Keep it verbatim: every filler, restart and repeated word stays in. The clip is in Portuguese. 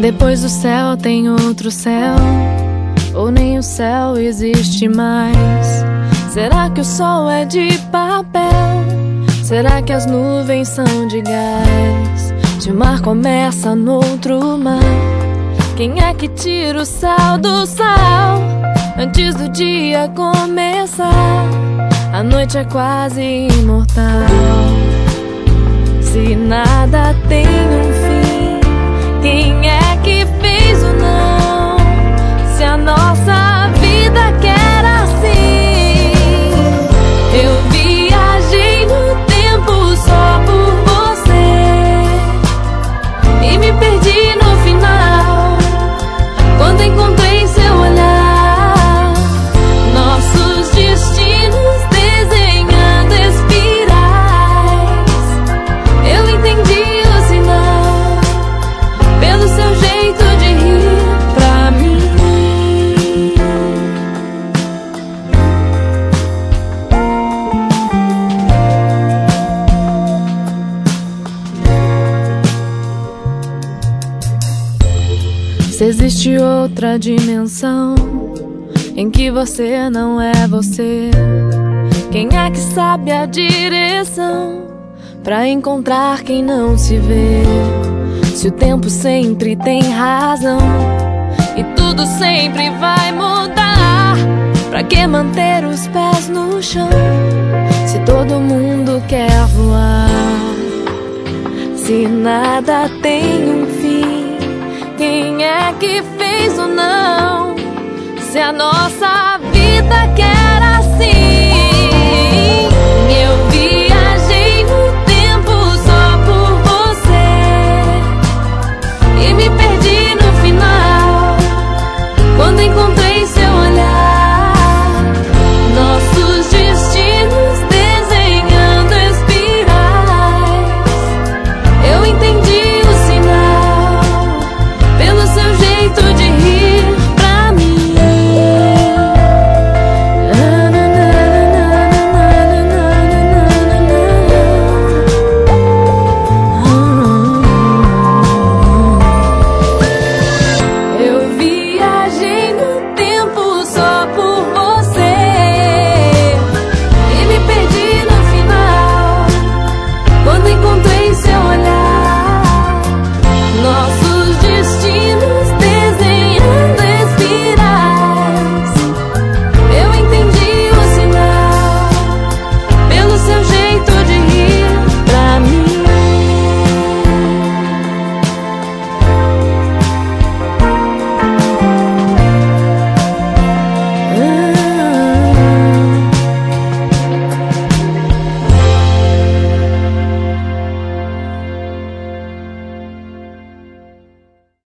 Depois do céu tem outro céu, ou nem o céu existe mais? Será que o sol é de papel? Será que as nuvens são de gás? Se o mar começa no outro mar, quem é que tira o sal do sal? Antes do dia começar, a noite é quase imortal. Se nada tem um fim, quem é que fez o não? Se a nossa vida quer assim. Eu viajei no tempo só por você e me perdi no final, quando encontrei seu olhar. Nossos destinos desenhando espirais. Eu entendi o sinal pelo seu jeito de rir pra mim. Se existe outra dimensão em que você não é você, quem é que sabe a direção pra encontrar quem não se vê? Se o tempo sempre tem razão e tudo sempre vai mudar, pra que manter os pés no chão se todo mundo quer voar? Se nada tem um fim, quem é que fez o não? Se a nossa vida quer